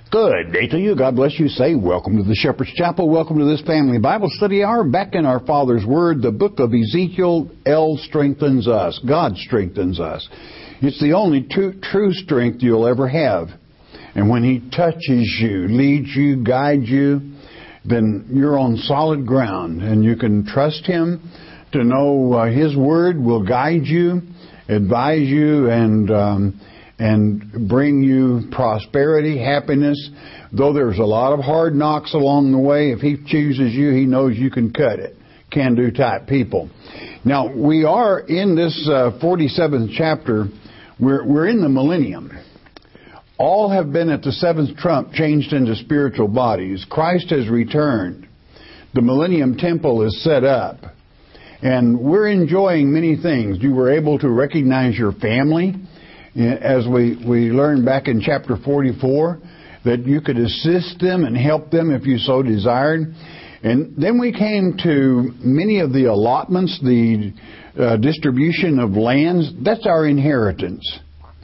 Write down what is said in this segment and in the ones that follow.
Good day to you. God bless you. Say, welcome to the Shepherd's Chapel. Welcome to this family Bible study hour. Back in our Father's Word, the book of Ezekiel. El strengthens us. God strengthens us. It's the only true strength you'll ever have. And when He touches you, leads you, guides you, then you're on solid ground. And you can trust Him to know His Word will guide you, advise you, and bring you prosperity, happiness. Though there's a lot of hard knocks along the way, if He chooses you, He knows you can cut it. Can-do type people. Now, we are in this 47th chapter. We're in the millennium. All have been at the seventh trump changed into spiritual bodies. Christ has returned. The millennium temple is set up. And we're enjoying many things. You were able to recognize your family, as we learned back in chapter 44, that you could assist them and help them if you so desired. And then we came to many of the allotments, the distribution of lands. That's our inheritance.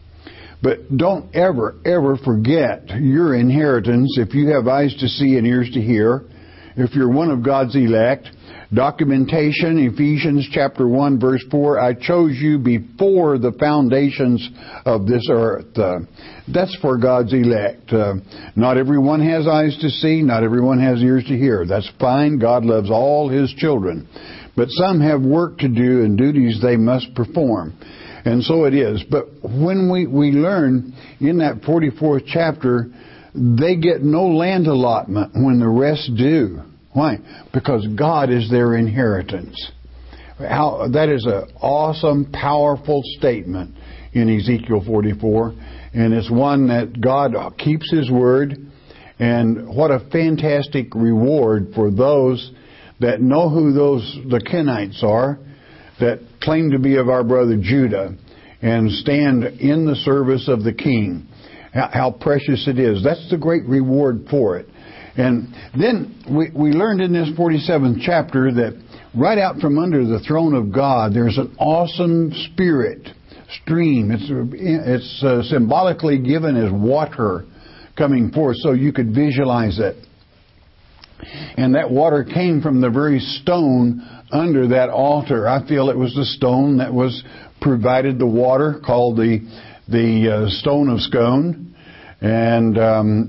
But don't ever, ever forget your inheritance if you have eyes to see and ears to hear. If you're one of God's elect, documentation, Ephesians chapter 1, verse 4, I chose you before the foundations of this earth. That's for God's elect. Not everyone has eyes to see, not everyone has ears to hear. That's fine. God loves all His children. But some have work to do and duties they must perform. And so it is. But when we learn in that 44th chapter, they get no land allotment when the rest do. Why? Because God is their inheritance. That is an awesome, powerful statement in Ezekiel 44. And it's one that God keeps His word. And what a fantastic reward for those that know who the Kenites are, that claim to be of our brother Judah and stand in the service of the King. How precious it is. That's the great reward for it. And then we learned in this 47th chapter that right out from under the throne of God, there's an awesome spirit stream. It's symbolically given as water coming forth so you could visualize it. And that water came from the very stone under that altar. I feel it was the stone that was provided the water, called the stone of Scone. And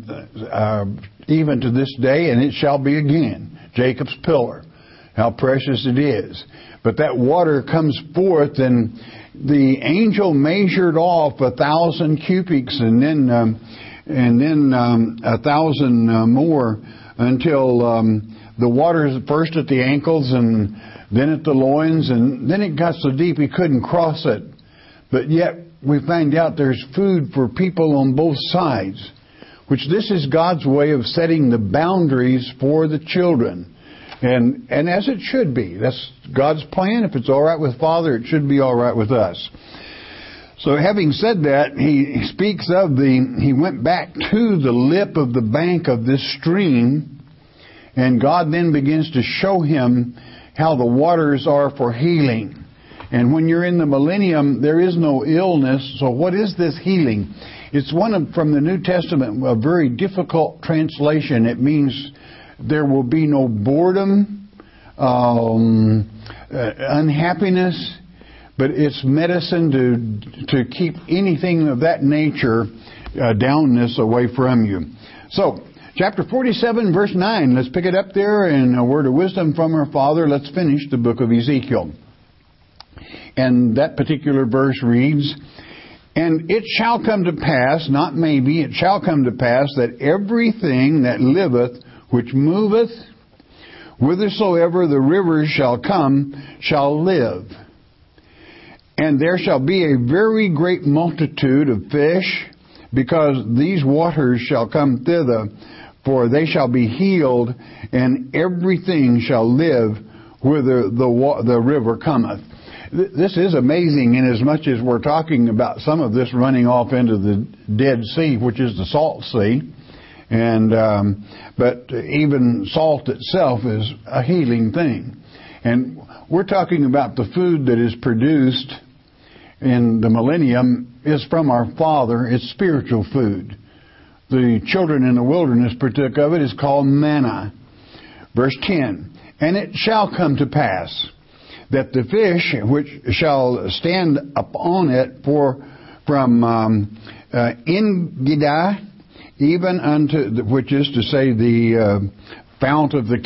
even to this day, and it shall be again, Jacob's pillar. How precious it is. But that water comes forth, and the angel measured off 1,000 cubics, and then 1,000 more, until the water is first at the ankles and then at the loins, and then it got so deep he couldn't cross it. But yet we find out there's food for people on both sides, which this is God's way of setting the boundaries for the children. And as it should be. That's God's plan. If it's all right with Father, it should be all right with us. So having said that, he speaks of he went back to the lip of the bank of this stream, and God then begins to show him how the waters are for healing. And when you're in the millennium, there is no illness. So what is this healing? It's from the New Testament, a very difficult translation. It means there will be no boredom, unhappiness, but it's medicine to keep anything of that nature, downness, away from you. So, chapter 47, verse 9. Let's pick it up there, and a word of wisdom from our Father. Let's finish the book of Ezekiel. And that particular verse reads, And it shall come to pass, not maybe, it shall come to pass, that everything that liveth, which moveth, whithersoever the rivers shall come, shall live. And there shall be a very great multitude of fish, because these waters shall come thither, for they shall be healed, and everything shall live whither the river cometh. This is amazing, inasmuch as we're talking about some of this running off into the Dead Sea, which is the Salt Sea. And but even salt itself is a healing thing. And we're talking about the food that is produced in the millennium is from our Father. It's spiritual food. the children in the wilderness partook of it is called manna. Verse 10, and it shall come to pass that the fish which shall stand upon it from Engedi, even unto, which is to say the fountain of the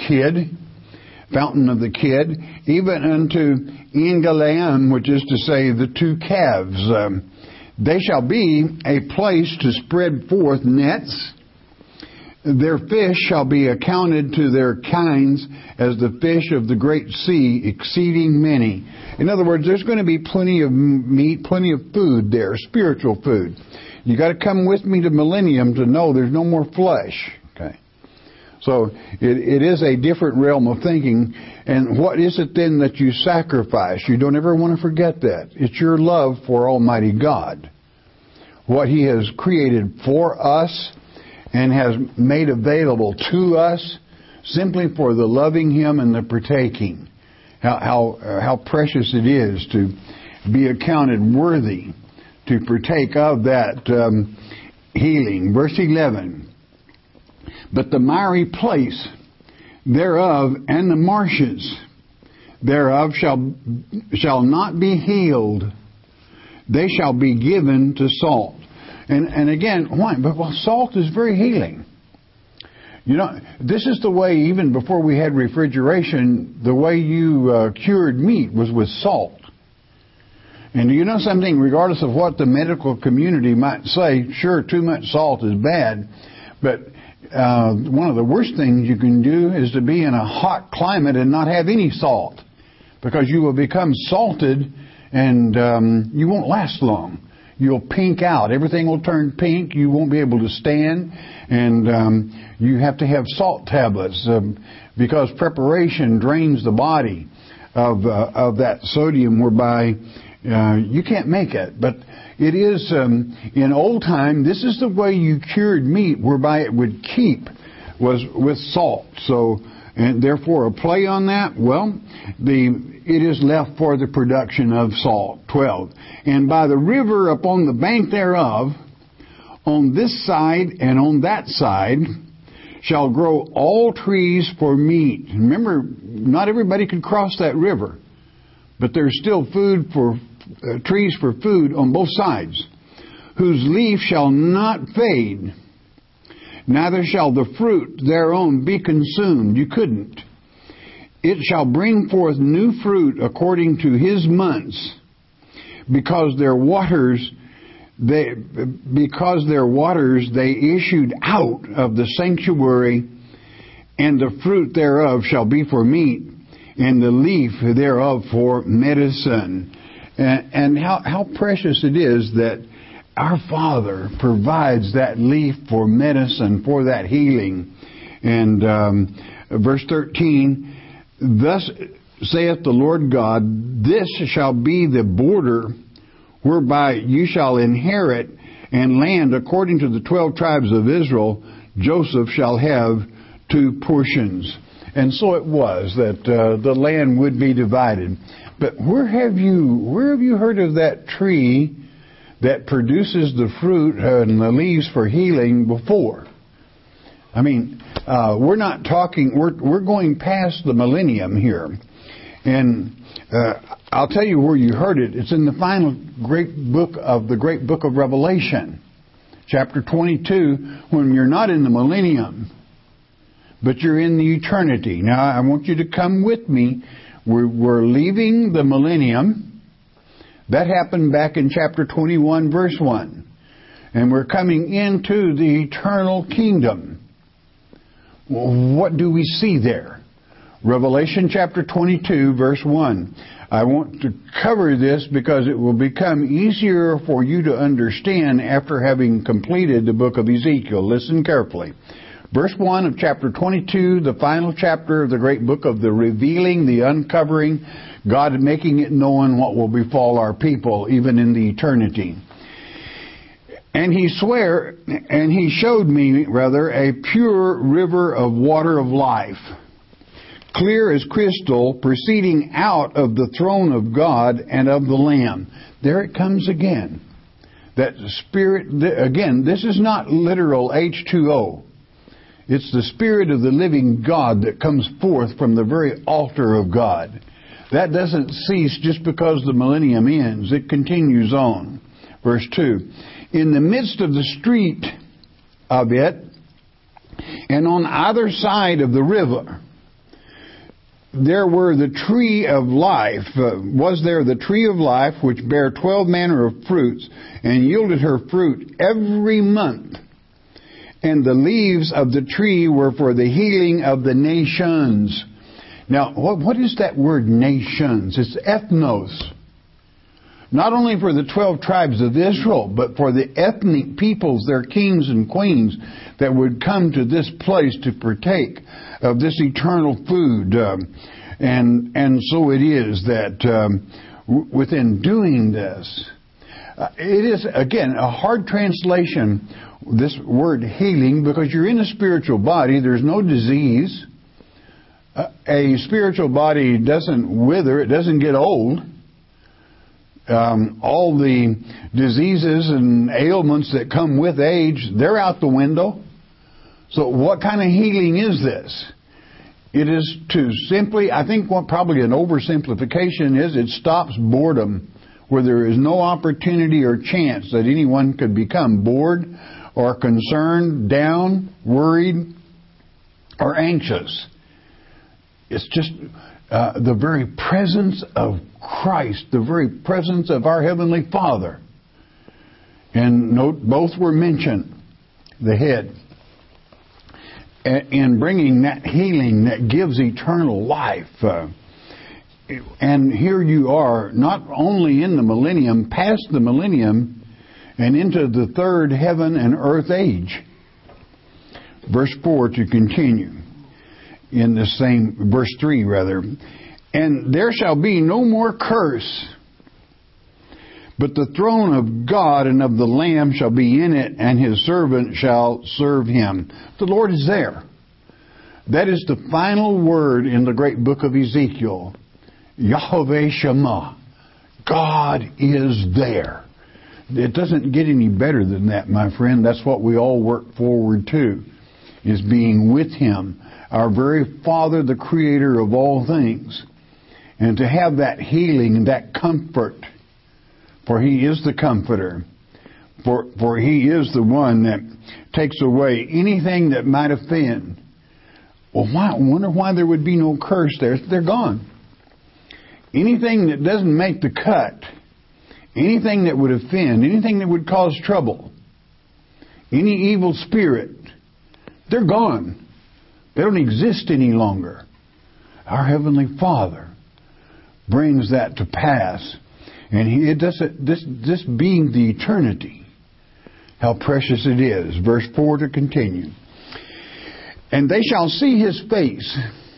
kid, even unto Engalaim, which is to say the two calves. They shall be a place to spread forth nets. Their fish shall be accounted to their kinds as the fish of the great sea, exceeding many. In other words, there's going to be plenty of meat, plenty of food there, spiritual food. You got to come with me to millennium to know there's no more flesh. Okay. So it is a different realm of thinking. And what is it then that you sacrifice? You don't ever want to forget that. It's your love for Almighty God. What He has created for us and has made available to us simply for the loving Him and the partaking. How precious it is to be accounted worthy to partake of that healing. Verse 11. But the miry place thereof and the marshes thereof shall not be healed. They shall be given to salt. And again, why? But salt is very healing. You know, this is the way, even before we had refrigeration, the way you cured meat was with salt. And do you know something? Regardless of what the medical community might say, sure, too much salt is bad. But one of the worst things you can do is to be in a hot climate and not have any salt. Because you will become salted and you won't last long. You'll pink out. Everything will turn pink. You won't be able to stand. And you have to have salt tablets because preparation drains the body of that sodium whereby you can't make it. But it is, in old time, this is the way you cured meat whereby it would keep, was with salt. So, and therefore a play on that, well, it is left for the production of salt. 12. And by the river upon the bank thereof, on this side and on that side, shall grow all trees for meat. Remember, not everybody could cross that river, but there's still food for trees for food on both sides, whose leaf shall not fade, neither shall the fruit thereon be consumed. You couldn't. It shall bring forth new fruit according to his months, because their waters they issued out of the sanctuary, and the fruit thereof shall be for meat, and the leaf thereof for medicine. And how precious it is that our Father provides that leaf for medicine, for that healing. And verse 13, thus saith the Lord God, this shall be the border whereby you shall inherit and land according to the 12 tribes of Israel. Joseph shall have 2 portions. And so it was that the land would be divided. But where have you heard of that tree that produces the fruit and the leaves for healing before? I mean, we're not talking. We're going past the millennium here, and I'll tell you where you heard it. It's in the final great book of Revelation, chapter 22. When you're not in the millennium, but you're in the eternity. Now, I want you to come with me. We're leaving the millennium. That happened back in chapter 21, verse 1. And we're coming into the eternal kingdom. What do we see there? Revelation chapter 22, verse 1. I want to cover this because it will become easier for you to understand after having completed the book of Ezekiel. Listen carefully. Verse 1 of chapter 22, the final chapter of the great book of the revealing, the uncovering, God making it known what will befall our people even in the eternity. And he showed me a pure river of water of life, clear as crystal, proceeding out of the throne of God and of the Lamb. There it comes again. That Spirit, again, this is not literal H2O. It's the Spirit of the living God that comes forth from the very altar of God. That doesn't cease just because the millennium ends. It continues on. Verse 2. In the midst of the street of it, and on either side of the river, there were the tree of life. Was there the tree of life, which bare 12 manner of fruits, and yielded her fruit every month. And the leaves of the tree were for the healing of the nations. Now, what is that word nations? It's ethnos. Not only for the 12 tribes of Israel, but for the ethnic peoples, their kings and queens, that would come to this place to partake of this eternal food. And so it is that within doing this, it is, again, a hard translation, this word healing, because you're in a spiritual body. There's no disease. A spiritual body doesn't wither. It doesn't get old. All the diseases and ailments that come with age, they're out the window. So what kind of healing is this? It is to simply, I think what probably an oversimplification is, it stops boredom, where there is no opportunity or chance that anyone could become bored or concerned, down, worried, or anxious. It's just the very presence of Christ, the very presence of our Heavenly Father. And note, both were mentioned, the head, in bringing that healing that gives eternal life. And here you are, not only in the millennium, past the millennium, and into the third heaven and earth age. Verse 4 to continue. In the same, verse 3 rather. And there shall be no more curse, but the throne of God and of the Lamb shall be in it, and his servant shall serve him. The Lord is there. That is the final word in the great book of Ezekiel. Yahweh Shema. God is there. It doesn't get any better than that, my friend. That's what we all work forward to, is being with him, our very Father, the Creator of all things. And to have that healing and that comfort, for he is the comforter, for he is the one that takes away anything that might offend. Well, I wonder why there would be no curse there. They're gone. Anything that doesn't make the cut, anything that would offend, anything that would cause trouble, any evil spirit, they're gone. They don't exist any longer. Our Heavenly Father brings that to pass. And this being the eternity, how precious it is. Verse 4 to continue. And they shall see his face,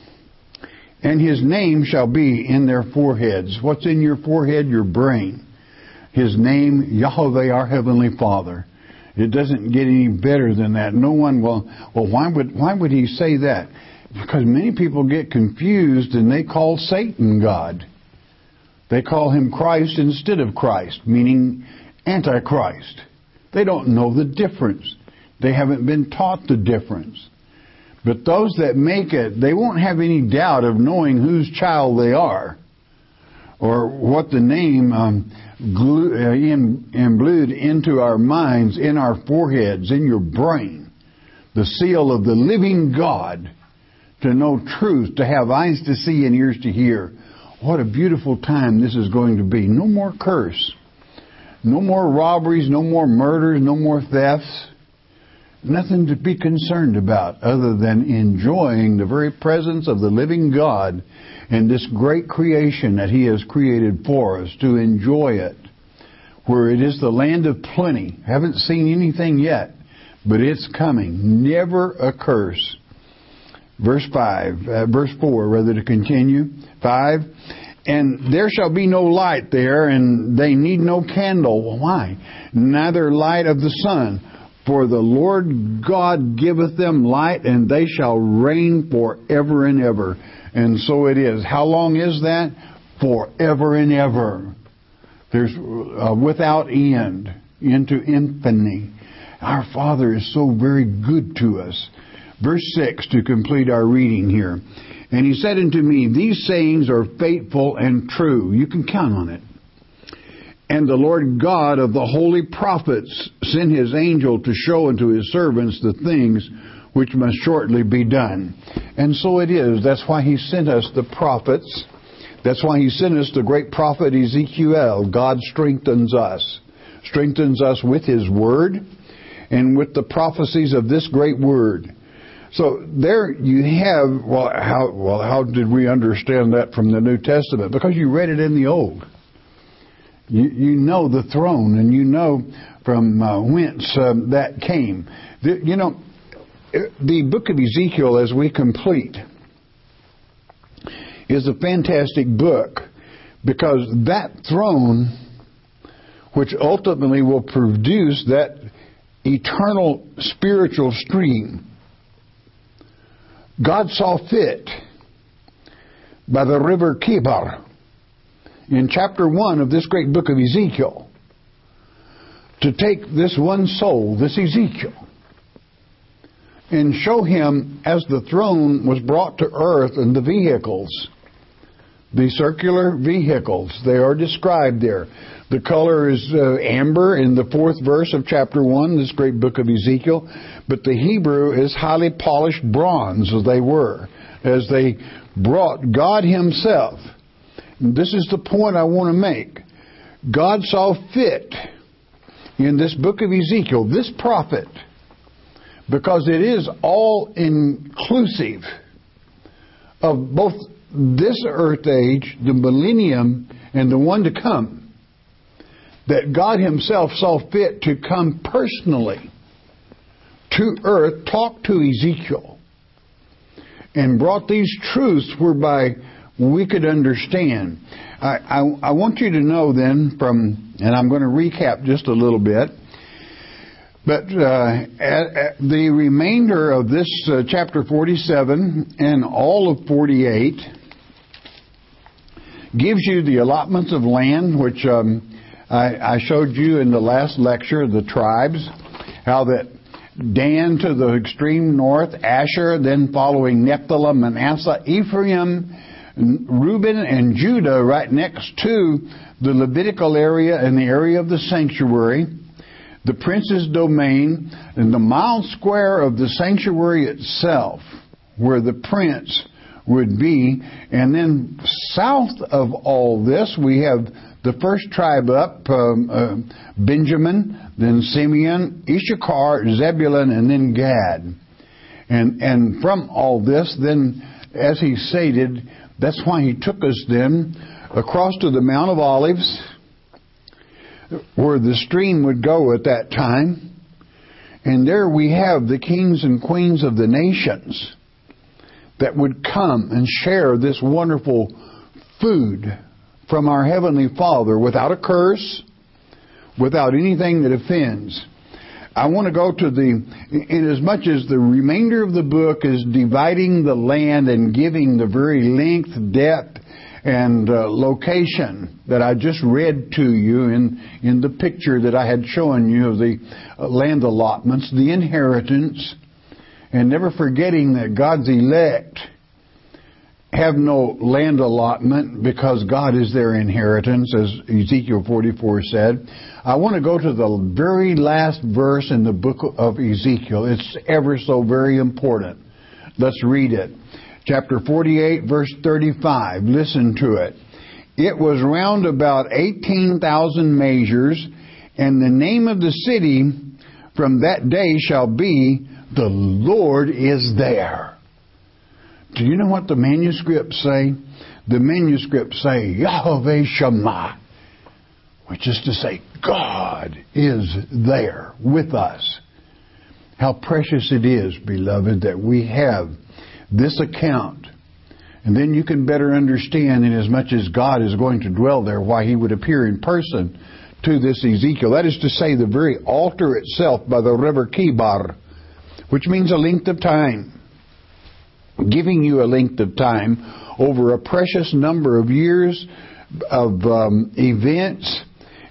and his name shall be in their foreheads. What's in your forehead? Your brain. His name, Yahweh, our Heavenly Father. It doesn't get any better than that. No one will. Well, why would he say that? Because many people get confused and they call Satan God. They call him Christ instead of Christ, meaning Antichrist. They don't know the difference. They haven't been taught the difference. But those that make it, they won't have any doubt of knowing whose child they are, or what the name imbued into our minds, in our foreheads, in your brain, the seal of the living God, to know truth, to have eyes to see and ears to hear. What a beautiful time this is going to be. No more curse. No more robberies, no more murders, no more thefts. Nothing to be concerned about other than enjoying the very presence of the living God and this great creation that he has created for us, to enjoy it, where it is the land of plenty. Haven't seen anything yet, but it's coming. Never a curse. Verse 4 rather, to continue. 5. And there shall be no light there, and they need no candle. Well, why? Neither light of the sun. For the Lord God giveth them light, and they shall reign forever and ever. And so it is. How long is that? Forever and ever. There's without end. into infamy. Our Father is so very good to us. Verse 6 to complete our reading here. And he said unto me, these sayings are faithful and true. You can count on it. And the Lord God of the holy prophets sent his angel to show unto his servants the things which must shortly be done. And so it is. That's why he sent us the prophets. That's why he sent us the great prophet Ezekiel. God strengthens us with his word and with the prophecies of this great word. So there you have, how did we understand that from the New Testament? Because you read it in the Old. You know the throne, and you know from whence that came. The book of Ezekiel, as we complete, is a fantastic book, because that throne, which ultimately will produce that eternal spiritual stream, God saw fit by the river Kibar in chapter 1 of this great book of Ezekiel to take this one soul, this Ezekiel, and show him as the throne was brought to earth and the vehicles, the circular vehicles, they are described there. The color is amber in the 4th verse of chapter 1, this great book of Ezekiel. But the Hebrew is highly polished bronze, as they brought God himself. And this is the point I want to make. God saw fit in this book of Ezekiel, this prophet, because it is all inclusive of both this earth age, the millennium, and the one to come, that God himself saw fit to come personally to earth, talk to Ezekiel, and brought these truths whereby we could understand. I want you to know then and I'm going to recap just a little bit, but the remainder of this chapter 47 and all of 48 gives you the allotments of land, which I showed you in the last lecture, the tribes, how that Dan to the extreme north, Asher, then following Naphtali, Manasseh, Ephraim, Reuben, and Judah right next to the Levitical area and the area of the sanctuary, the prince's domain, and the mile square of the sanctuary itself, where the prince would be. And then south of all this, we have the first tribe up, Benjamin, then Simeon, Issachar, Zebulun, and then Gad. And from all this, then, as he stated, that's why he took us then across to the Mount of Olives, where the stream would go at that time. And there we have the kings and queens of the nations that would come and share this wonderful food from our Heavenly Father without a curse, without anything that offends. I want to go to in as much as the remainder of the book is dividing the land and giving the very length, depth, and location that I just read to you in the picture that I had shown you of the land allotments, the inheritance, and never forgetting that God's elect have no land allotment because God is their inheritance, as Ezekiel 44 said. I want to go to the very last verse in the book of Ezekiel. It's ever so very important. Let's read it. Chapter 48, verse 35. Listen to it. It was round about 18,000 measures, and the name of the city from that day shall be, the Lord is there. Do you know what the manuscripts say? The manuscripts say, Yahweh Shammah, which is to say, God is there with us. How precious it is, beloved, that we have this account. And then you can better understand, inasmuch as God is going to dwell there, why He would appear in person to this Ezekiel. That is to say, the very altar itself by the river Kibar, which means a length of time. Giving you a length of time over a precious number of years of events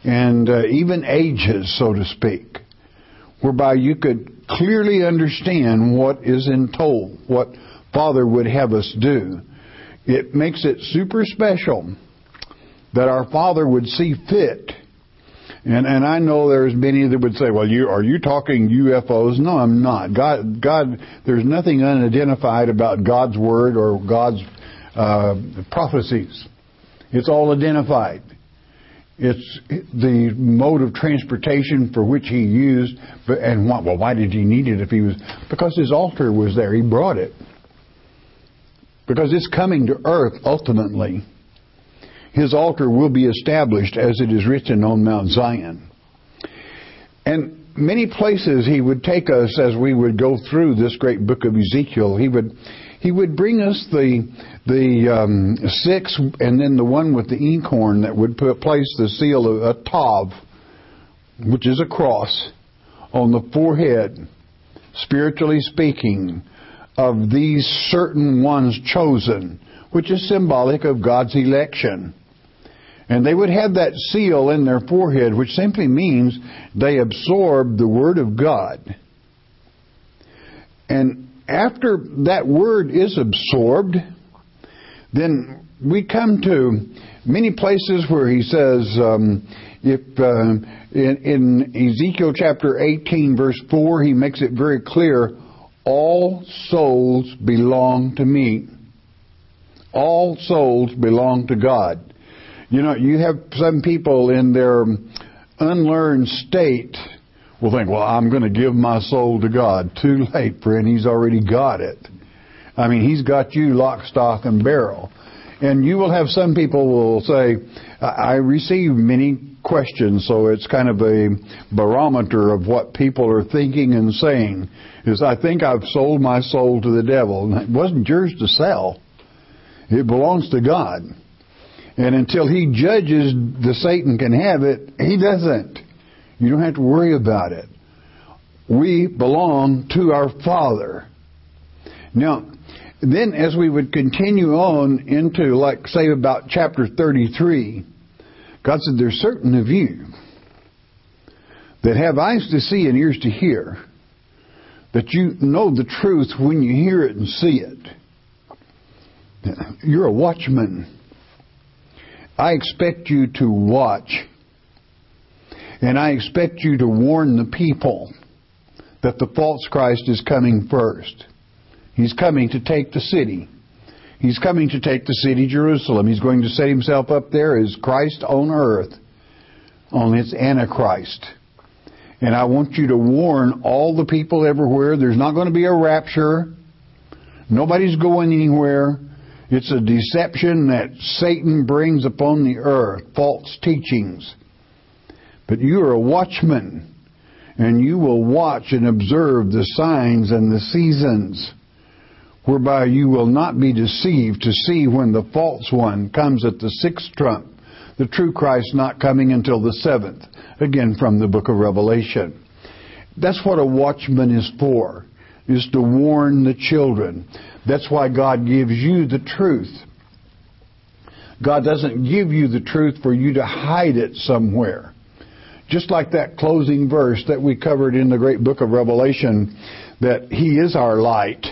and even ages, so to speak, whereby you could clearly understand what is told, what Father would have us do. It makes it super special that our Father would see fit. And I know there's many that would say, well, are you talking UFOs? No, I'm not. God, there's nothing unidentified about God's Word or God's prophecies. It's all identified. It's the mode of transportation for which He used. And why did He need it if He was? Because His altar was there. He brought it. Because it's coming to earth ultimately. His altar will be established as it is written on Mount Zion. And many places He would take us as we would go through this great book of Ezekiel. He would bring us the 6 and then the one with the inkhorn that would place the seal of a tav, which is a cross, on the forehead, spiritually speaking, of these certain ones chosen, which is symbolic of God's election. And they would have that seal in their forehead, which simply means they absorbed the Word of God. And after that Word is absorbed, then we come to many places where He says, in Ezekiel chapter 18, verse 4, He makes it very clear, all souls belong to me. All souls belong to God. You know, you have some people in their unlearned state will think, well, I'm going to give my soul to God. Too late, friend. He's already got it. I mean, He's got you lock, stock, and barrel. And you will have some people who will say, I receive many questions, so it's kind of a barometer of what people are thinking and saying, is I think I've sold my soul to the devil. And it wasn't yours to sell. It belongs to God. And until He judges the Satan can have it, He doesn't. You don't have to worry about it. We belong to our Father. Now, then as we would continue on into, like, say, about chapter 33, God said, there's certain of you that have eyes to see and ears to hear, that you know the truth when you hear it and see it. You're a watchman. I expect you to watch. And I expect you to warn the people that the false Christ is coming first. He's coming to take the city. He's coming to take the city, Jerusalem. He's going to set Himself up there as Christ on earth. Only it's Antichrist. And I want you to warn all the people everywhere. There's not going to be a rapture. Nobody's going anywhere. It's a deception that Satan brings upon the earth, false teachings. But you are a watchman, and you will watch and observe the signs and the seasons, whereby you will not be deceived to see when the false one comes at the 6th trump, the true Christ not coming until the 7th, again from the book of Revelation. That's what a watchman is for, is to warn the children. That's why God gives you the truth. God doesn't give you the truth for you to hide it somewhere. Just like that closing verse that we covered in the great book of Revelation, that He is our light.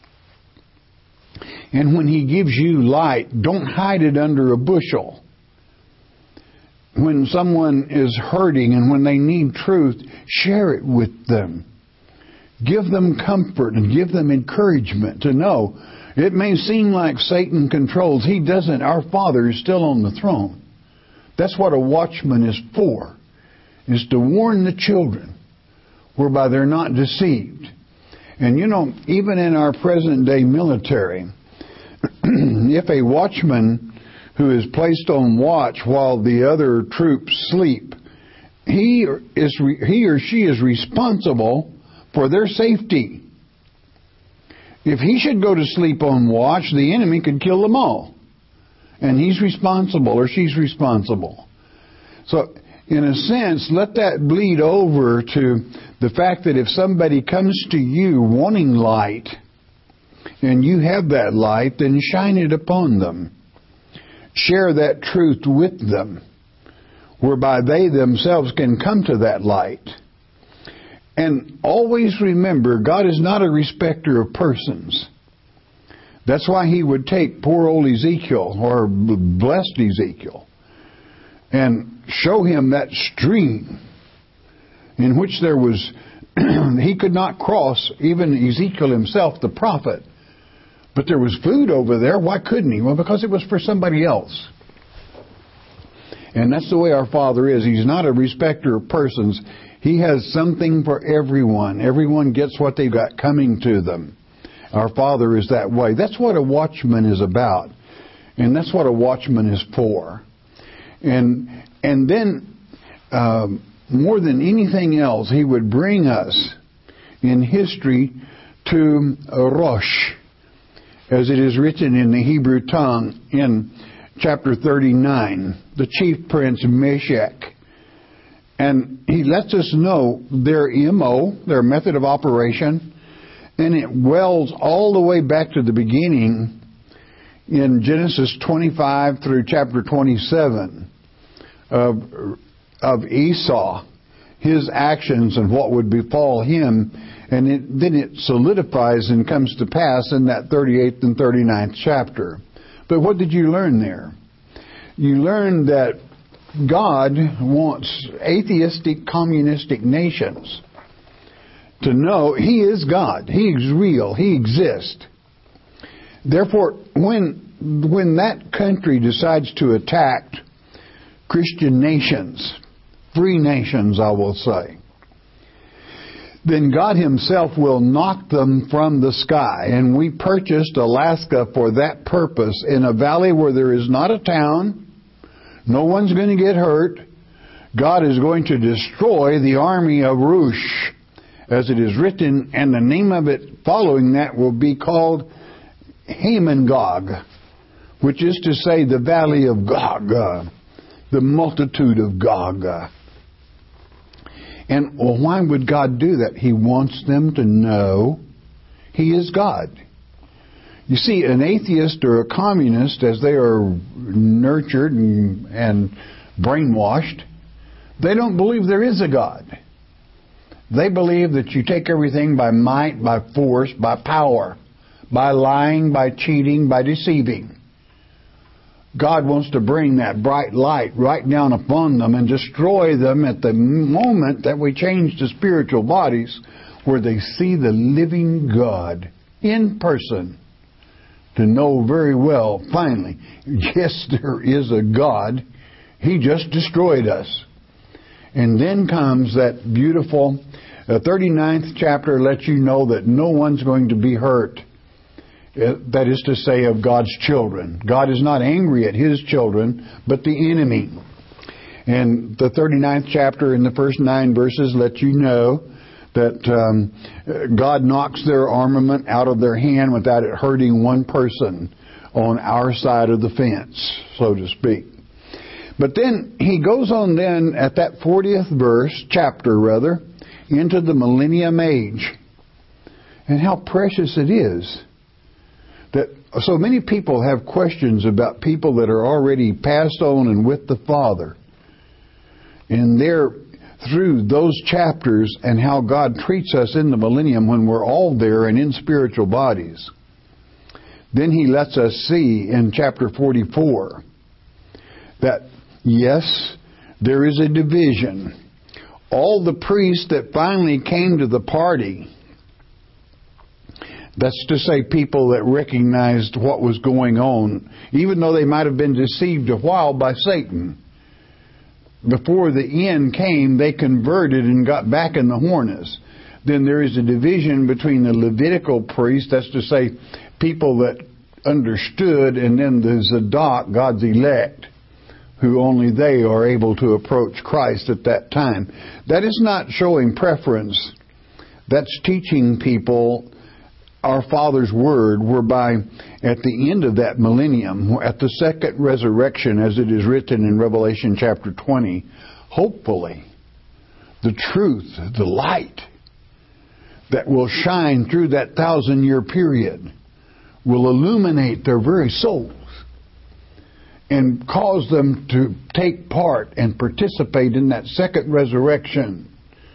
And when He gives you light, don't hide it under a bushel. When someone is hurting and when they need truth, share it with them. Give them comfort and give them encouragement to know. It may seem like Satan controls. He doesn't. Our Father is still on the throne. That's what a watchman is for, is to warn the children, whereby they're not deceived. And you know, even in our present day military, if a watchman who is placed on watch while the other troops sleep, he or she is responsible for their safety. If he should go to sleep on watch, the enemy could kill them all. And he's responsible, or she's responsible. So, in a sense, let that bleed over to the fact that if somebody comes to you wanting light, and you have that light, then shine it upon them. Share that truth with them. whereby they themselves can come to that light. And always remember, God is not a respecter of persons. That's why He would take poor old Ezekiel, or blessed Ezekiel, and show him that stream in which there was, he could not cross, even Ezekiel himself, the prophet. But there was food over there. Why couldn't he? Well, because it was for somebody else. And that's the way our Father is. He's not a respecter of persons. He has something for everyone. Everyone gets what they've got coming to them. Our Father is that way. That's what a watchman is about. And that's what a watchman is for. And then, more than anything else, He would bring us in history to Rosh, as it is written in the Hebrew tongue in chapter 39, the chief prince Meshach. And he lets us know their MO, their method of operation, and it wells all the way back to the beginning in Genesis 25 through chapter 27 of Esau, his actions and what would befall him. And then it solidifies and comes to pass in that 38th and 39th chapter. But what did you learn there? You learned that God wants atheistic, communistic nations to know He is God. He is real. He exists. Therefore, when that country decides to attack Christian nations, free nations, I will say, then God Himself will knock them from the sky. And we purchased Alaska for that purpose, in a valley where there is not a town. No one's going to get hurt. God is going to destroy the army of Rush, as it is written, and the name of it following that will be called Hamon-Gog, which is to say the valley of Gog, the multitude of Gog. And why would God do that? He wants them to know He is God. You see, an atheist or a communist, as they are nurtured and brainwashed, they don't believe there is a God. They believe that you take everything by might, by force, by power, by lying, by cheating, by deceiving. God wants to bring that bright light right down upon them and destroy them at the moment that we change to spiritual bodies, where they see the living God in person, to know very well, finally, yes, there is a God. He just destroyed us. And then comes that beautiful 39th chapter, lets you know that no one's going to be hurt. That is to say, of God's children. God is not angry at His children, but the enemy. And the 39th chapter in the first 9 verses let you know that God knocks their armament out of their hand without it hurting one person on our side of the fence, so to speak. But then He goes on then at that 40th chapter, into the millennium age. And how precious it is that so many people have questions about people that are already passed on and with the Father. And they're through those chapters and how God treats us in the millennium when we're all there and in spiritual bodies. Then He lets us see in chapter 44 that, yes, there is a division. All the priests that finally came to the party, that's to say people that recognized what was going on, even though they might have been deceived a while by Satan, before the end came, they converted and got back in the harness. Then there is a division between the Levitical priests, that's to say people that understood, and then the Zadok, God's elect, who only they are able to approach Christ at that time. That is not showing preference. That's teaching people our Father's Word, whereby at the end of that millennium, at the second resurrection, as it is written in Revelation chapter 20, hopefully the truth, the light that will shine through that 1,000-year period will illuminate their very souls. and cause them to take part and participate in that second resurrection.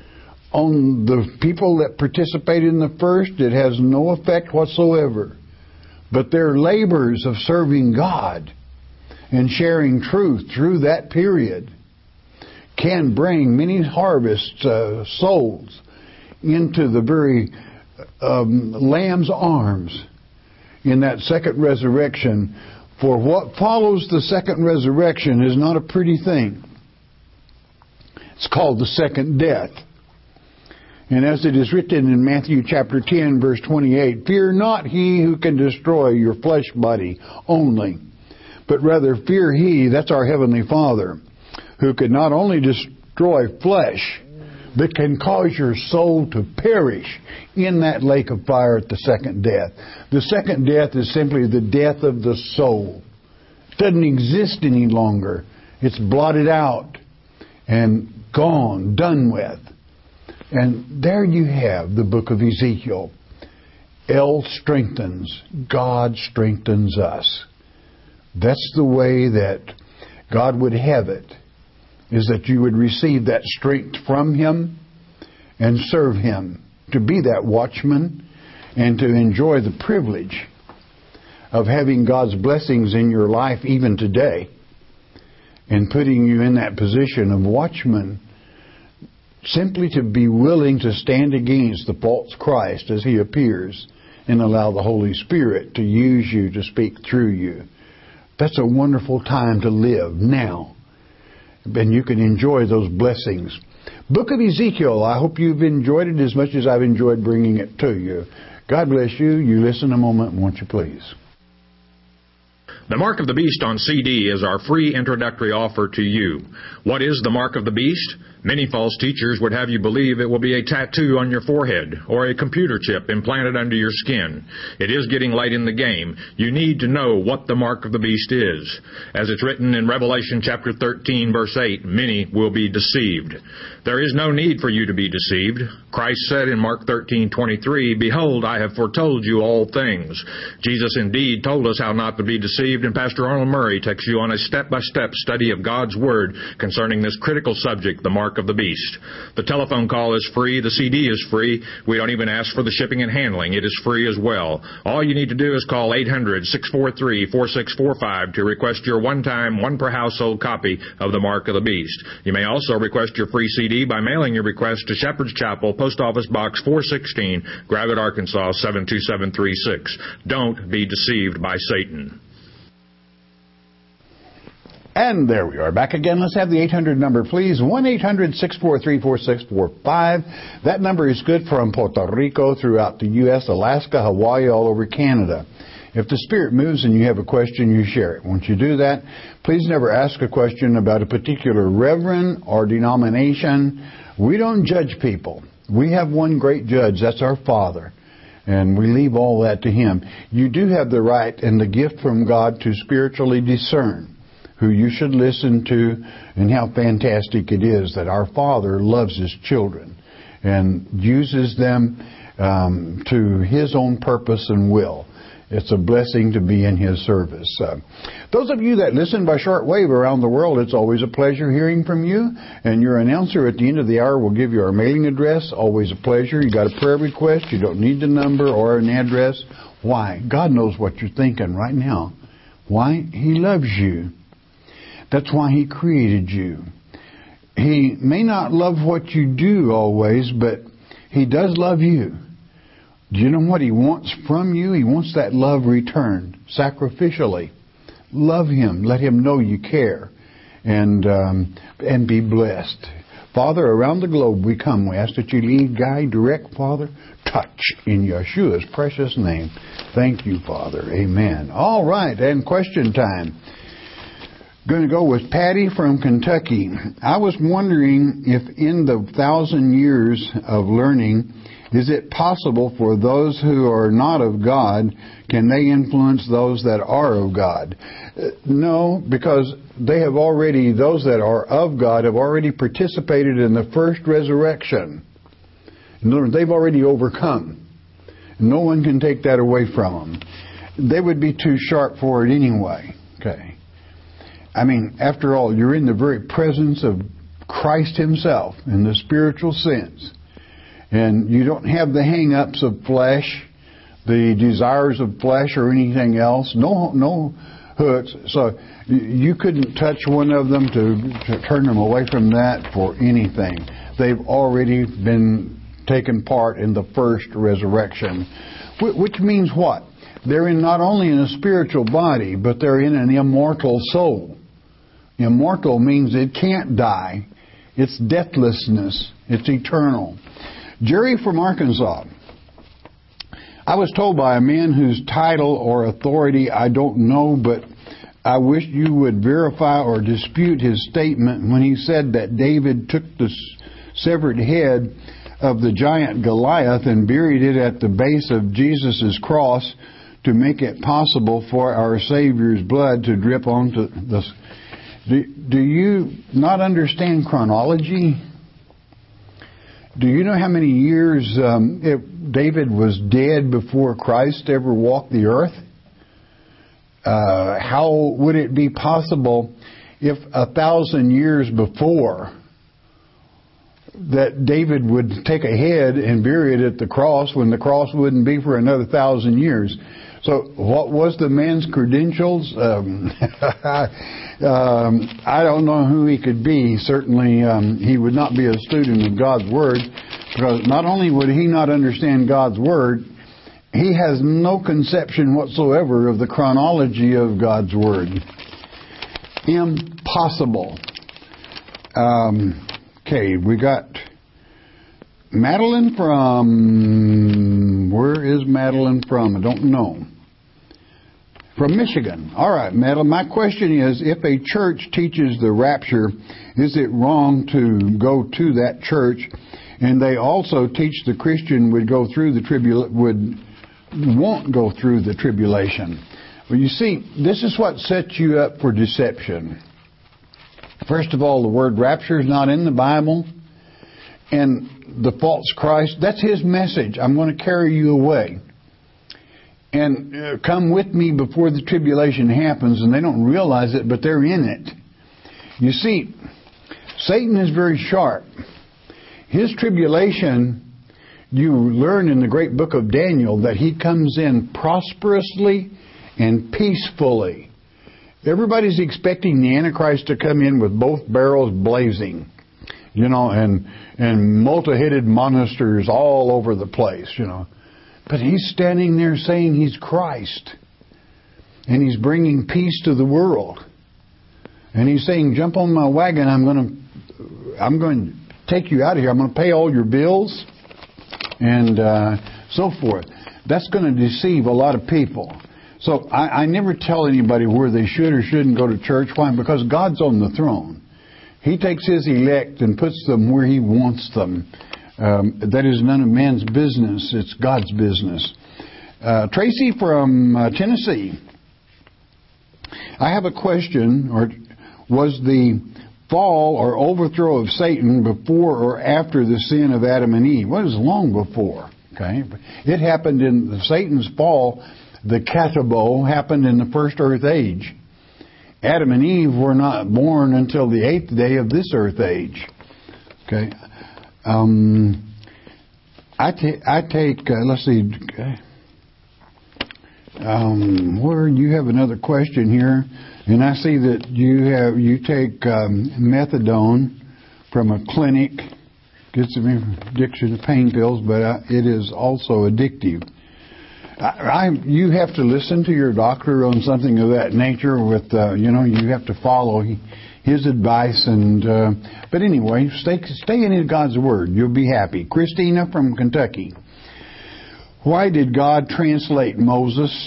On the people that participate in the first, it has no effect whatsoever. But their labors of serving God and sharing truth through that period can bring many harvest souls into the very Lamb's arms in that second resurrection. For what follows the second resurrection is not a pretty thing. It's called the second death. And as it is written in Matthew chapter 10, verse 28, fear not he who can destroy your flesh body only, but rather fear he, that's our Heavenly Father, who could not only destroy flesh, but can cause your soul to perish in that lake of fire at the second death. The second death is simply the death of the soul. It doesn't exist any longer. It's blotted out and gone, done with. And there you have the book of Ezekiel. El strengthens. God strengthens us. That's the way that God would have it, is that you would receive that strength from Him and serve Him, to be that watchman and to enjoy the privilege of having God's blessings in your life even today, and putting you in that position of watchman, simply to be willing to stand against the false Christ as he appears and allow the Holy Spirit to use you to speak through you. That's a wonderful time to live now. And you can enjoy those blessings. Book of Ezekiel, I hope you've enjoyed it as much as I've enjoyed bringing it to you. God bless you. You listen a moment, won't you please? The Mark of the Beast on CD is our free introductory offer to you. What is the Mark of the Beast? Many false teachers would have you believe it will be a tattoo on your forehead or a computer chip implanted under your skin. It is getting late in the game. You need to know what the Mark of the Beast is. As it's written in Revelation chapter 13, verse 8, many will be deceived. There is no need for you to be deceived. Christ said in Mark 13:23, behold, I have foretold you all things. Jesus indeed told us how not to be deceived, and Pastor Arnold Murray takes you on a step-by-step study of God's Word concerning this critical subject, the Mark of the Beast. The telephone call is free. The CD is free. We don't even ask for the shipping and handling. It is free as well. All you need to do is call 800-643-4645 to request your one-time, one-per-household copy of the Mark of the Beast. You may also request your free CD by mailing your request to Shepherd's Chapel, Post Office Box 416, Gravette, Arkansas 72736. Don't be deceived by Satan. And there we are, back again. Let's have the 800 number, please. 1-800-643-4645. That number is good from Puerto Rico throughout the U.S., Alaska, Hawaii, all over Canada. If the Spirit moves and you have a question, you share it. Once you do that, please never ask a question about a particular reverend or denomination. We don't judge people. We have one great judge. That's our Father. And we leave all that to Him. You do have the right and the gift from God to spiritually discern who you should listen to, and how fantastic it is that our Father loves His children and uses them to His own purpose and will. It's a blessing to be in His service. Those of you that listen by shortwave around the world, it's always a pleasure hearing from you. And your announcer at the end of the hour will give you our mailing address. Always a pleasure. You got a prayer request, you don't need the number or an address. Why? God knows what you're thinking right now. Why? He loves you. That's why He created you. He may not love what you do always, but He does love you. Do you know what He wants from you? He wants that love returned sacrificially. Love Him. Let Him know you care, and be blessed. Father, around the globe we come. We ask that you lead, guide, direct, Father. Touch in Yeshua's precious name. Thank you, Father. Amen. All right, and question time. Going to go with Patty from Kentucky. I was wondering if in the 1,000 years of learning, is it possible for those who are not of God, can they influence those that are of God? No, because they have already, those that are of God have already participated in the first resurrection. In other words, they've already overcome. No one can take that away from them. They would be too sharp for it anyway. Okay. I mean, after all, you're in the very presence of Christ Himself in the spiritual sense. And you don't have the hang-ups of flesh, the desires of flesh or anything else. No hooks. So you couldn't touch one of them to turn them away from that for anything. They've already been taken part in the first resurrection. Which means what? They're not only in a spiritual body, but they're in an immortal soul. Immortal means it can't die. It's deathlessness. It's eternal. Jerry from Arkansas. I was told by a man whose title or authority I don't know, but I wish you would verify or dispute his statement when he said that David took the severed head of the giant Goliath and buried it at the base of Jesus' cross to make it possible for our Savior's blood to drip onto the... Do you not understand chronology? Do you know how many years David was dead before Christ ever walked the earth? How would it be possible if 1,000 years before that David would take a head and bury it at the cross when the cross wouldn't be for another 1,000 years? So what was the man's credentials? I don't know who he could be. Certainly he would not be a student of God's Word, because not only would he not understand God's Word, he has no conception whatsoever of the chronology of God's Word. Impossible. Okay, we got Madeline from... Where is Madeline from? I don't know. From Michigan. All right, Madeline, my question is, if a church teaches the rapture, is it wrong to go to that church? And they also teach the Christian would go through the won't go through the tribulation. Well, you see, this is what sets you up for deception. First of all, the word rapture is not in the Bible. And the false Christ, that's his message. I'm going to carry you away. And come with me before the tribulation happens, and they don't realize it, but they're in it. You see, Satan is very sharp. His tribulation, you learn in the great book of Daniel that he comes in prosperously and peacefully. Everybody's expecting the Antichrist to come in with both barrels blazing, and multi-headed monsters all over the place, But he's standing there saying he's Christ. And he's bringing peace to the world. And he's saying, jump on my wagon, I'm going to take you out of here. I'm going to pay all your bills. And so forth. That's going to deceive a lot of people. So I never tell anybody where they should or shouldn't go to church. Why? Because God's on the throne. He takes His elect and puts them where He wants them. That is none of man's business. It's God's business. Tracy from Tennessee. I have a question. Was the fall or overthrow of Satan before or after the sin of Adam and Eve? Well, it was long before. Okay, it happened in Satan's fall. The Catabo happened in the first earth age. Adam and Eve were not born until the 8th day of this earth age. Okay. I take let's see, where you have another question here, and I see that you take methadone from a clinic, gets some addiction to pain pills, but it is also addictive. You have to listen to your doctor on something of that nature. With you have to follow his advice, but anyway, stay in God's Word. You'll be happy. Christina from Kentucky. Why did God translate Moses?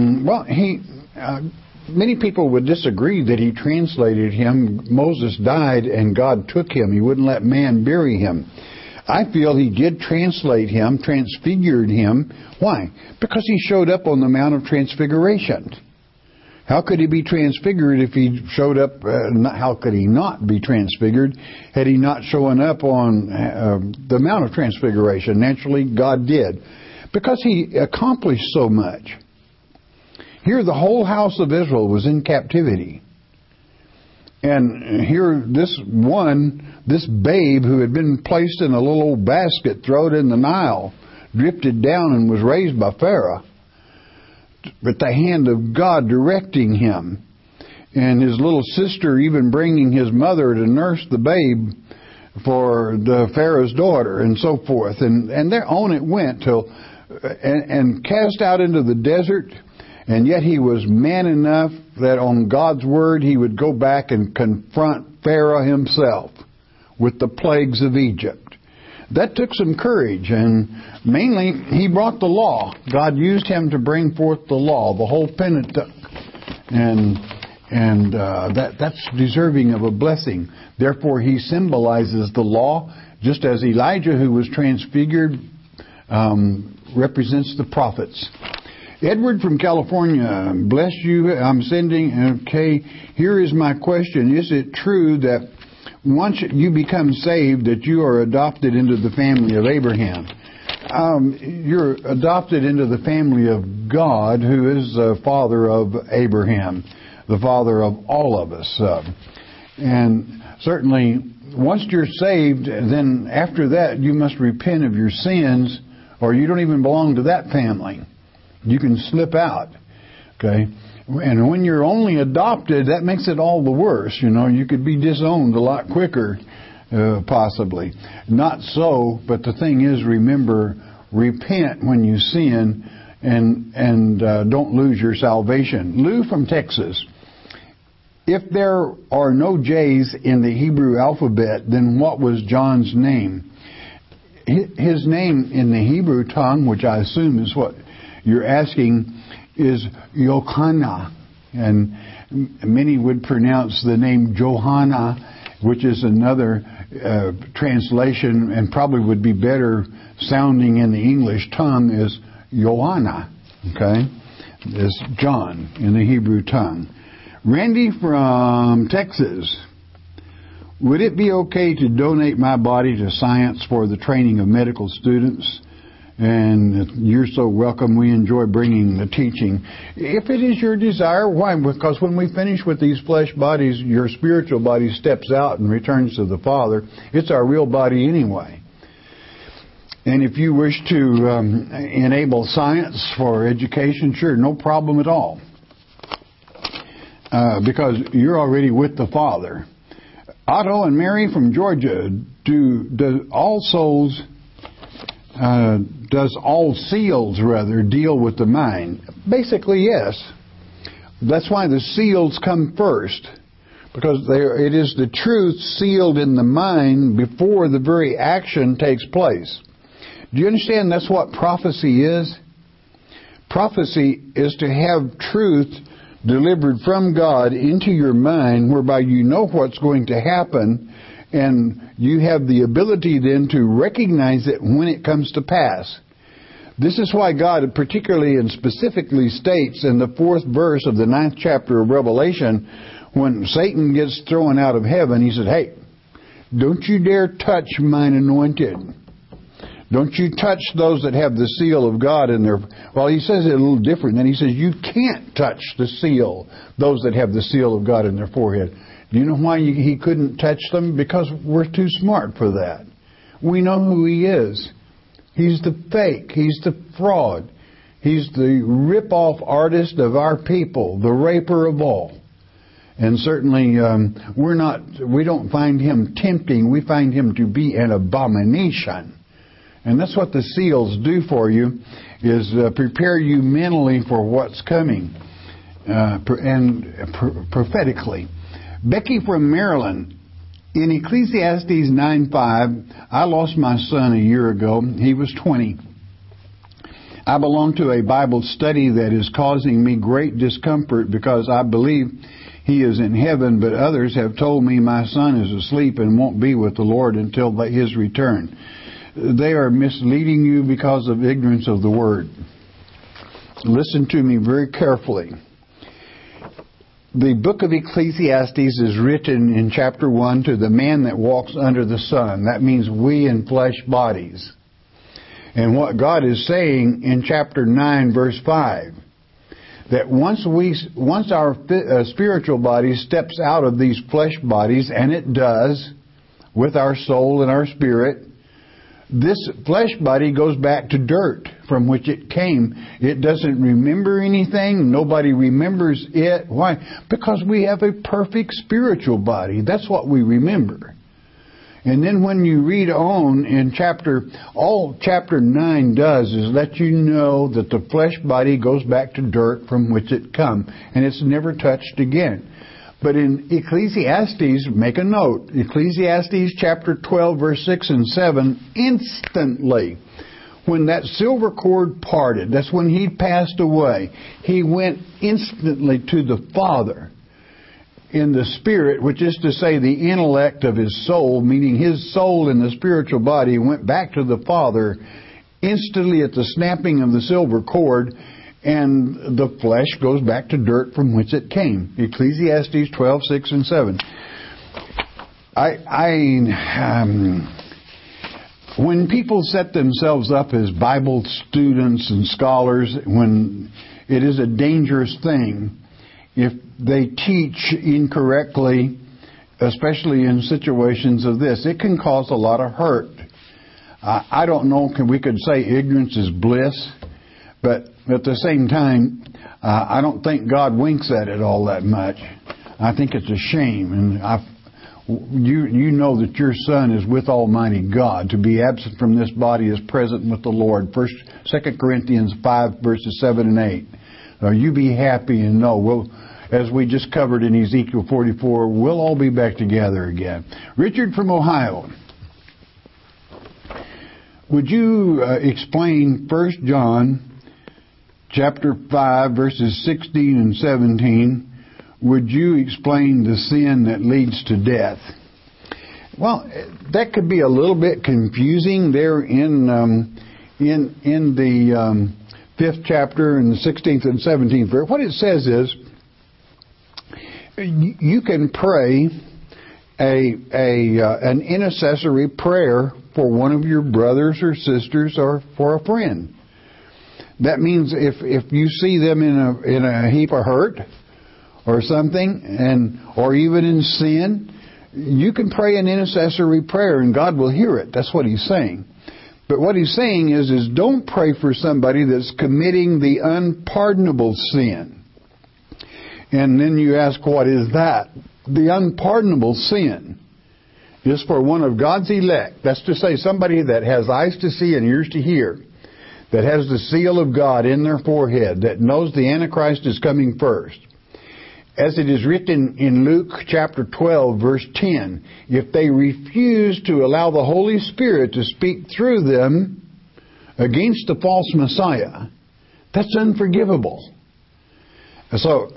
Many people would disagree that He translated him. Moses died and God took him. He wouldn't let man bury him. I feel He did translate him, transfigured him. Why? Because he showed up on the Mount of Transfiguration. How could he be transfigured if he showed up? How could he not be transfigured had he not shown up on the Mount of Transfiguration? Naturally, God did. Because He accomplished so much. Here, the whole house of Israel was in captivity. And here, this babe who had been placed in a little old basket, thrown in the Nile, drifted down and was raised by Pharaoh, with the hand of God directing him. And his little sister even bringing his mother to nurse the babe for the Pharaoh's daughter, and so forth. And there on it went till and cast out into the desert. And yet he was man enough that on God's word he would go back and confront Pharaoh himself with the plagues of Egypt. That took some courage, and mainly he brought the law. God used him to bring forth the law, the whole Pentateuch, and that's deserving of a blessing. Therefore, he symbolizes the law, just as Elijah, who was transfigured, represents the prophets. Edward from California, bless you. I'm sending. Okay, here is my question: is it true that once you become saved, that you are adopted into the family of Abraham? You're adopted into the family of God, who is the father of Abraham, the father of all of us. And certainly, once you're saved, then after that, you must repent of your sins, or you don't even belong to that family. You can slip out. Okay? And when you're only adopted, that makes it all the worse. You know, you could be disowned a lot quicker, possibly. Not so, but the thing is, remember, repent when you sin, and don't lose your salvation. Lou from Texas. If there are no J's in the Hebrew alphabet, then what was John's name? His name in the Hebrew tongue, which I assume is what you're asking, is Yochanan. And many would pronounce the name Johanna, which is another translation, and probably would be better sounding in the English tongue, is Joanna. Okay? Is John in the Hebrew tongue. Randy from Texas. Would it be okay to donate my body to science for the training of medical students? And you're so welcome. We enjoy bringing the teaching. If it is your desire, why? Because when we finish with these flesh bodies, your spiritual body steps out and returns to the Father. It's our real body anyway. And if you wish to enable science for education, sure, no problem at all. Because you're already with the Father. Otto and Mary from Georgia, does all seals deal with the mind? Basically, yes. That's why the seals come first, because it is the truth sealed in the mind before the very action takes place. Do you understand that's what prophecy is? Prophecy is to have truth delivered from God into your mind, whereby you know what's going to happen, and you have the ability then to recognize it when it comes to pass. This is why God particularly and specifically states in the 4th verse of the 9th chapter of Revelation, when Satan gets thrown out of heaven, he said, hey, don't you dare touch mine anointed. Don't you touch those that have the seal of God in their... Well, he says it a little different. Then he says, you can't touch the seal, those that have the seal of God in their forehead. Do you know why he couldn't touch them? Because we're too smart for that. We know who he is. He's the fake. He's the fraud. He's the rip-off artist of our people, the raper of all. And certainly we don't find him tempting. We find him to be an abomination. And that's what the seals do for you, is prepare you mentally for what's coming, and prophetically. Becky from Maryland, in Ecclesiastes 9:5, I lost my son a year ago. He was 20. I belong to a Bible study that is causing me great discomfort because I believe he is in heaven, but others have told me my son is asleep and won't be with the Lord until his return. They are misleading you because of ignorance of the Word. Listen to me very carefully. The book of Ecclesiastes is written in chapter 1 to the man that walks under the sun. That means we in flesh bodies. And what God is saying in chapter 9, verse 5, that once our spiritual body steps out of these flesh bodies, and it does, with our soul and our spirit, this flesh body goes back to dirt from which it came. It doesn't remember anything. Nobody remembers it. Why? Because we have a perfect spiritual body. That's what we remember. And then when you read on in all chapter 9 does is let you know that the flesh body goes back to dirt from which it come, and it's never touched again. But in Ecclesiastes, make a note, Ecclesiastes chapter 12, verse 6 and 7, instantly, when that silver cord parted, that's when he passed away, he went instantly to the Father in the spirit, which is to say the intellect of his soul, meaning his soul in the spiritual body, went back to the Father instantly at the snapping of the silver cord, and the flesh goes back to dirt from which it came. Ecclesiastes 12, 6 and 7. When people set themselves up as Bible students and scholars, when it is a dangerous thing if they teach incorrectly, especially in situations of this. It can cause a lot of hurt. I don't know, we could say ignorance is bliss, but at the same time, I don't think God winks at it all that much. I think it's a shame. And you know that your son is with Almighty God. To be absent from this body is present with the Lord. 2 Corinthians 5, verses 7 and 8. You be happy and know, as we just covered in Ezekiel 44, we'll all be back together again. Richard from Ohio. Would you explain 1 John chapter 5, verses 16 and 17? Would you explain the sin that leads to death? Well, that could be a little bit confusing there in the 5th chapter and the 16th and 17th verse. What it says is, you can pray an intercessory prayer for one of your brothers or sisters or for a friend. That means if you see them in a heap of hurt or something, or even in sin, you can pray an intercessory prayer and God will hear it. That's what he's saying. But what he's saying is don't pray for somebody that's committing the unpardonable sin. And then you ask, what is that? The unpardonable sin is for one of God's elect. That's to say, somebody that has eyes to see and ears to hear, that has the seal of God in their forehead, that knows the Antichrist is coming first. As it is written in Luke chapter 12, verse 10, if they refuse to allow the Holy Spirit to speak through them against the false Messiah, that's unforgivable. So,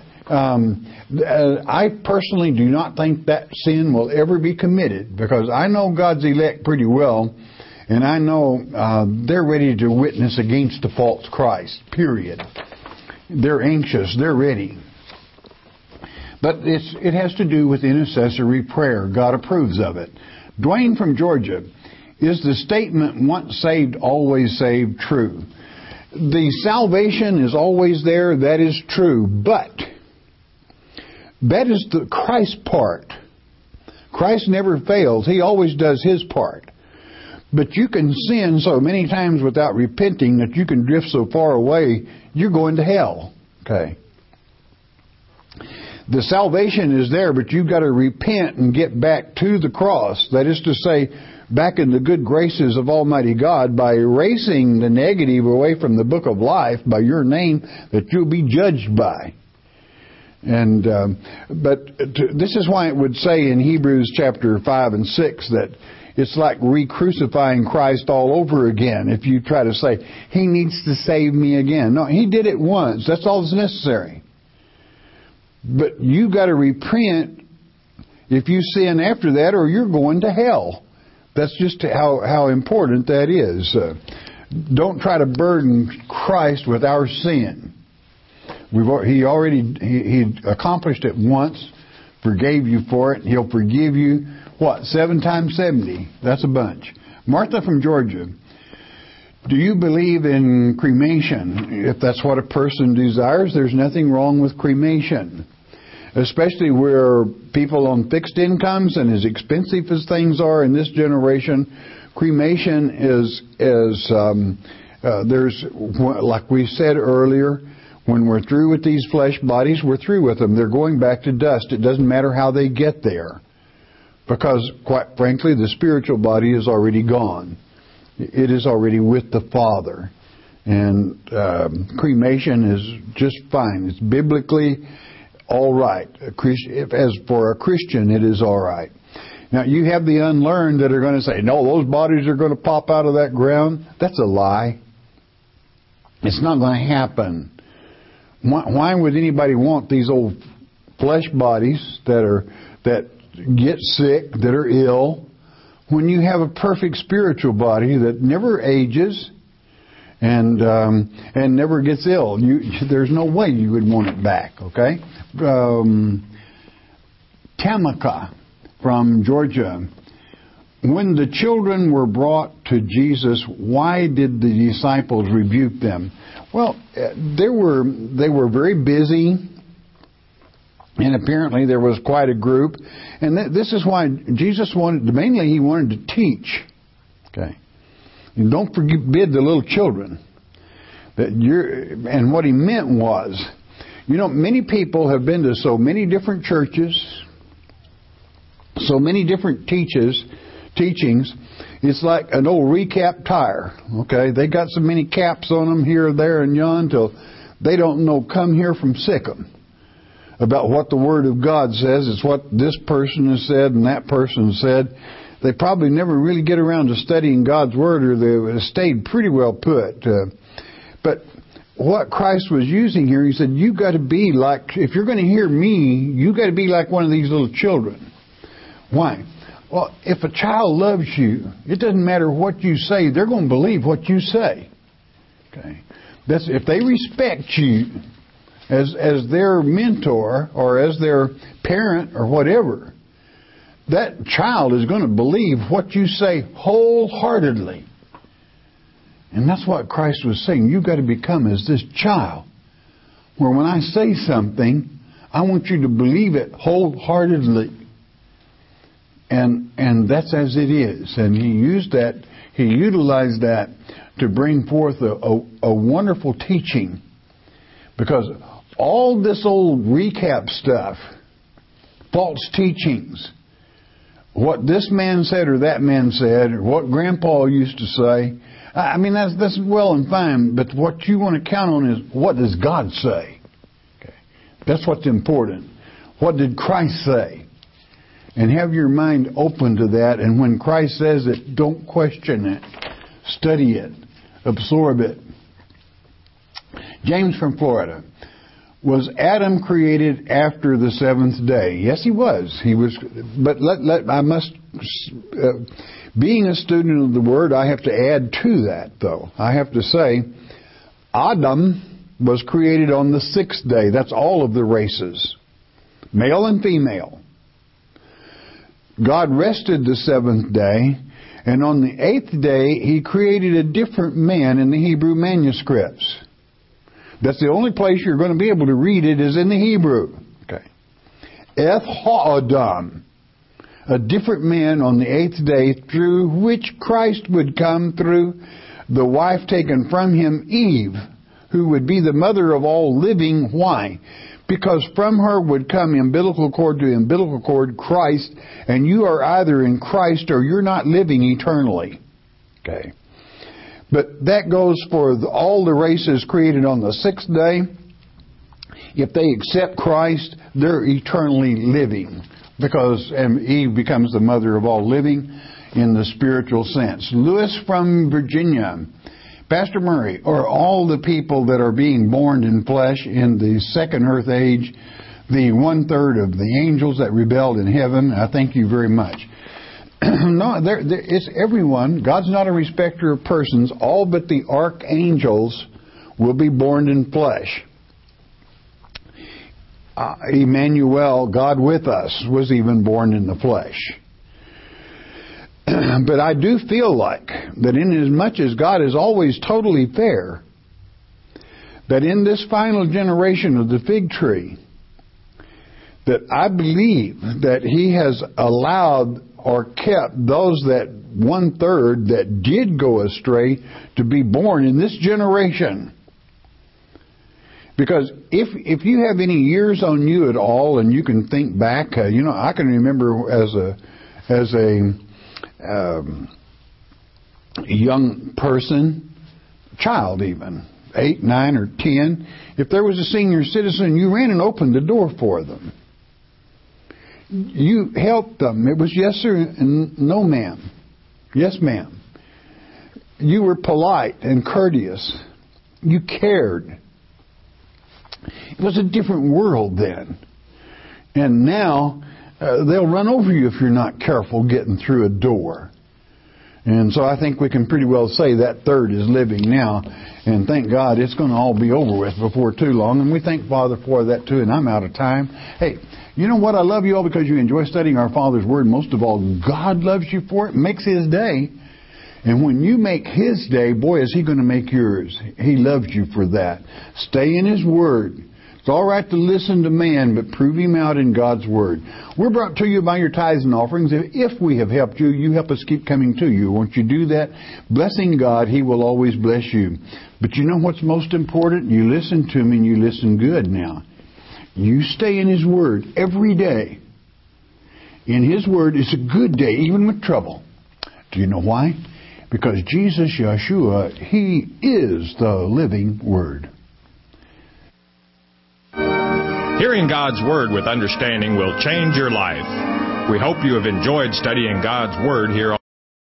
I personally do not think that sin will ever be committed, because I know God's elect pretty well, and I know they're ready to witness against the false Christ, period. They're anxious, they're ready. But it has to do with intercessory prayer. God approves of it. Dwayne from Georgia, is the statement, once saved, always saved, true? The salvation is always there, that is true, but that is the Christ part. Christ never fails. He always does His part. But you can sin so many times without repenting that you can drift so far away, you're going to hell. Okay. The salvation is there, but you've got to repent and get back to the cross. That is to say, back in the good graces of Almighty God by erasing the negative away from the book of life by your name that you'll be judged by. And this is why it would say in Hebrews chapter 5 and 6 that it's like re-crucifying Christ all over again if you try to say, He needs to save me again. No, He did it once. That's all that's necessary. But you've got to repent if you sin after that, or you're going to hell. That's just how important that is. Don't try to burden Christ with our sin. He accomplished it once, forgave you for it. He'll forgive you, 7 times 70? That's a bunch. Martha from Georgia. Do you believe in cremation? If that's what a person desires, there's nothing wrong with cremation. Especially where people on fixed incomes and as expensive as things are in this generation, cremation is there's, like we said earlier, when we're through with these flesh bodies, we're through with them. They're going back to dust. It doesn't matter how they get there. Because, quite frankly, the spiritual body is already gone. It is already with the Father. And cremation is just fine. It's biblically all right. As for a Christian, it is all right. Now, you have the unlearned that are going to say, no, those bodies are going to pop out of that ground. That's a lie. It's not going to happen. Why would anybody want these old flesh bodies that get sick, that are ill, when you have a perfect spiritual body that never ages and never gets ill? There's no way you would want it back. Okay, Tamaka from Georgia. When the children were brought to Jesus, why did the disciples rebuke them? Well, they were very busy, and apparently there was quite a group. And this is why Jesus mainly he wanted to teach. Okay, and don't forbid the little children. And what he meant was, many people have been to so many different churches, so many different teachings. It's like an old recap tire. Okay, they got so many caps on them here, there, and yon till they don't know come here from Sikkim about what the Word of God says. It's what this person has said and that person said. They probably never really get around to studying God's Word, or they stayed pretty well put. But what Christ was using here, he said, you got to be like, if you're going to hear me, you got to be like one of these little children. Why? Well, if a child loves you, it doesn't matter what you say, they're going to believe what you say. Okay, that's if they respect you as their mentor or as their parent or whatever. That child is going to believe what you say wholeheartedly. And that's what Christ was saying. You've got to become as this child, where when I say something, I want you to believe it wholeheartedly. And that's as it is. And he utilized that to bring forth a wonderful teaching. Because all this old recap stuff, false teachings, what this man said or that man said, or what Grandpa used to say, I mean, that's well and fine, but what you want to count on is, what does God say? Okay. That's what's important. What did Christ say? And have your mind open to that. And when Christ says it, don't question it. Study it. Absorb it. James from Florida. Was Adam created after the seventh day? Yes, he was. He was. But being a student of the Word, I have to add to that, though. I have to say, Adam was created on the sixth day. That's all of the races, male and female. God rested the seventh day, and on the eighth day, He created a different man in the Hebrew manuscripts. That's the only place you're going to be able to read it is in the Hebrew. Okay. Eth ha'adam, a different man on the eighth day, through which Christ would come through the wife taken from him, Eve, who would be the mother of all living. Why? Because from her would come umbilical cord to umbilical cord, Christ, and you are either in Christ or you're not living eternally. Okay. But that goes for all the races created on the sixth day. If they accept Christ, they're eternally living. Because Eve becomes the mother of all living in the spiritual sense. Lewis from Virginia. Pastor Murray, are all the people that are being born in flesh in the second earth age the 1/3 of the angels that rebelled in heaven? I thank you very much. No, it's everyone. God's not a respecter of persons. All but the archangels will be born in flesh. Emmanuel, God with us, was even born in the flesh. But I do feel like that in as much as God is always totally fair, that in this final generation of the fig tree, that I believe that He has allowed or kept those that 1/3 that did go astray to be born in this generation. Because if you have any years on you at all, and you can think back, I can remember as a young person, child even, 8, 9, or 10, if there was a senior citizen, you ran and opened the door for them. You helped them. It was yes sir and no ma'am. Yes ma'am. You were polite and courteous. You cared. It was a different world then. And now they'll run over you if you're not careful getting through a door. And so I think we can pretty well say that third is living now. And thank God it's going to all be over with before too long. And we thank Father for that too. And I'm out of time. Hey, you know what? I love you all because you enjoy studying our Father's Word. Most of all, God loves you for it. Makes His day. And when you make His day, boy, is He going to make yours. He loves you for that. Stay in His Word. It's all right to listen to man, but prove him out in God's Word. We're brought to you by your tithes and offerings. If we have helped you, you help us keep coming to you. Once you do that, blessing God, He will always bless you. But you know what's most important? You listen to me and you listen good now. You stay in His Word every day. In His Word is a good day, even with trouble. Do you know why? Because Jesus, Yeshua, He is the living Word. Hearing God's Word with understanding will change your life. We hope you have enjoyed studying God's Word here on